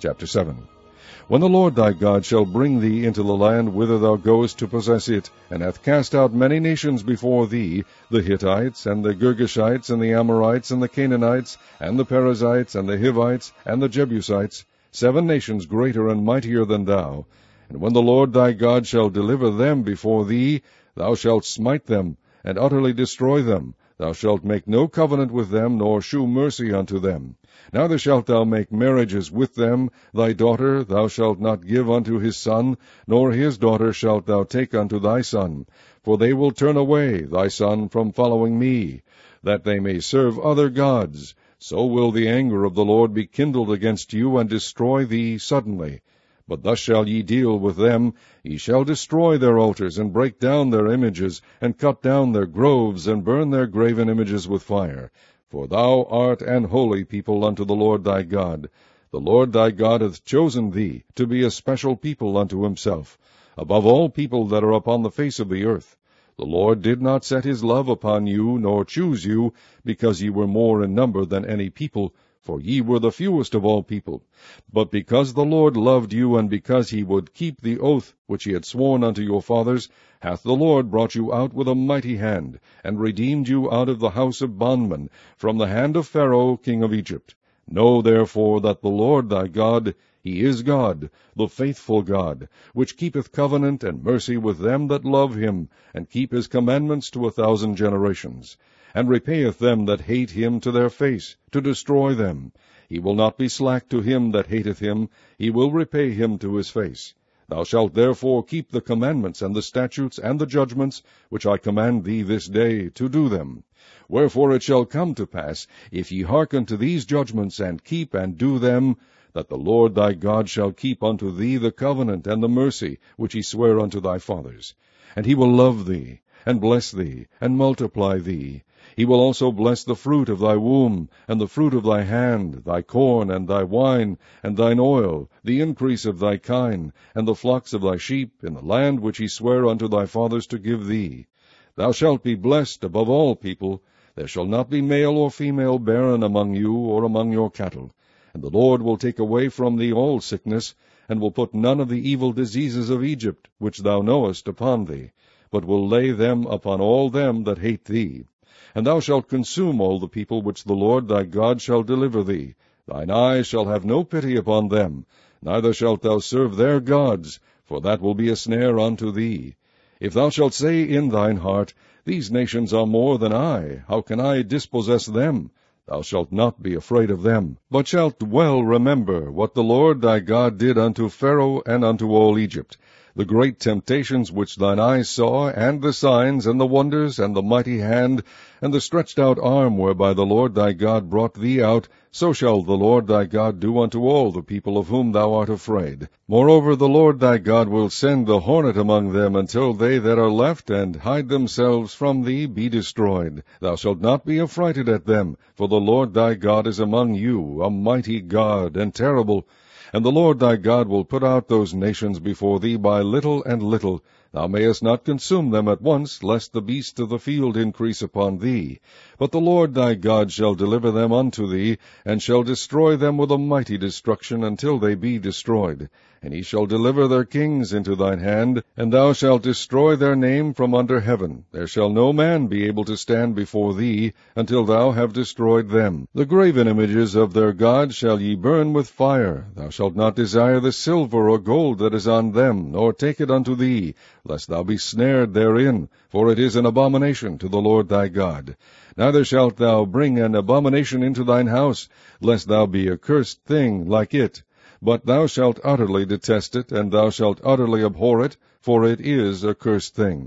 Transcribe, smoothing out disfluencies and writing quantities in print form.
Chapter 7. When the Lord thy God shall bring thee into the land whither thou goest to possess it, and hath cast out many nations before thee, the Hittites, and the Girgashites, and the Amorites, and the Canaanites, and the Perizzites, and the Hivites, and the Jebusites, 7 nations greater and mightier than thou, and when the Lord thy God shall deliver them before thee, thou shalt smite them, and utterly destroy them. Thou shalt make no covenant with them, nor shew mercy unto them. Neither shalt thou make marriages with them. Thy daughter thou shalt not give unto his son, nor his daughter shalt thou take unto thy son. For they will turn away thy son from following me, that they may serve other gods. So will the anger of the Lord be kindled against you, and destroy thee suddenly. But thus shall ye deal with them. Ye shall destroy their altars, and break down their images, and cut down their groves, and burn their graven images with fire. For thou art an holy people unto the Lord thy God. The Lord thy God hath chosen thee to be a special people unto himself, above all people that are upon the face of the earth. The Lord did not set his love upon you, nor choose you, because ye were more in number than any people, for ye were the fewest of all people, but because the Lord loved you, and because he would keep the oath which he had sworn unto your fathers, hath the Lord brought you out with a mighty hand, and redeemed you out of the house of bondmen, from the hand of Pharaoh king of Egypt. Know therefore that the Lord thy God, he is God, the faithful God, which keepeth covenant and mercy with them that love him, and keep his commandments to 1,000 generations, and repayeth them that hate him to their face, to destroy them. He will not be slack to him that hateth him, he will repay him to his face. Thou shalt therefore keep the commandments and the statutes and the judgments, which I command thee this day, to do them. Wherefore it shall come to pass, if ye hearken to these judgments, and keep and do them, that the Lord thy God shall keep unto thee the covenant and the mercy which he sware unto thy fathers. And he will love thee, and bless thee, and multiply thee. He will also bless the fruit of thy womb, and the fruit of thy hand, thy corn, and thy wine, and thine oil, the increase of thy kine, and the flocks of thy sheep, in the land which he sware unto thy fathers to give thee. Thou shalt be blessed above all people. There shall not be male or female barren among you, or among your cattle. And the Lord will take away from thee all sickness, and will put none of the evil diseases of Egypt, which thou knowest, upon thee, but will lay them upon all them that hate thee. And thou shalt consume all the people which the Lord thy God shall deliver thee. Thine eye shall have no pity upon them, neither shalt thou serve their gods, for that will be a snare unto thee. If thou shalt say in thine heart, These nations are more than I, how can I dispossess them? Thou shalt not be afraid of them, but shalt well remember what the Lord thy God did unto Pharaoh and unto all Egypt, the great temptations which thine eyes saw, and the signs, and the wonders, and the mighty hand, and the stretched out arm whereby the Lord thy God brought thee out, so shall the Lord thy God do unto all the people of whom thou art afraid. Moreover, the Lord thy God will send the hornet among them, until they that are left and hide themselves from thee be destroyed. Thou shalt not be affrighted at them, for the Lord thy God is among you, a mighty God, and terrible. And the Lord thy God will put out those nations before thee by little and little. Thou mayest not consume them at once, lest the beasts of the field increase upon thee. But the Lord thy God shall deliver them unto thee, and shall destroy them with a mighty destruction, until they be destroyed. And he shall deliver their kings into thine hand, and thou shalt destroy their name from under heaven. There shall no man be able to stand before thee, until thou have destroyed them. The graven images of their gods shall ye burn with fire. Thou shalt not desire the silver or gold that is on them, nor take it unto thee, lest thou be snared therein, for it is an abomination to the Lord thy God. Neither shalt thou bring an abomination into thine house, lest thou be a cursed thing like it. But thou shalt utterly detest it, and thou shalt utterly abhor it, for it is a cursed thing.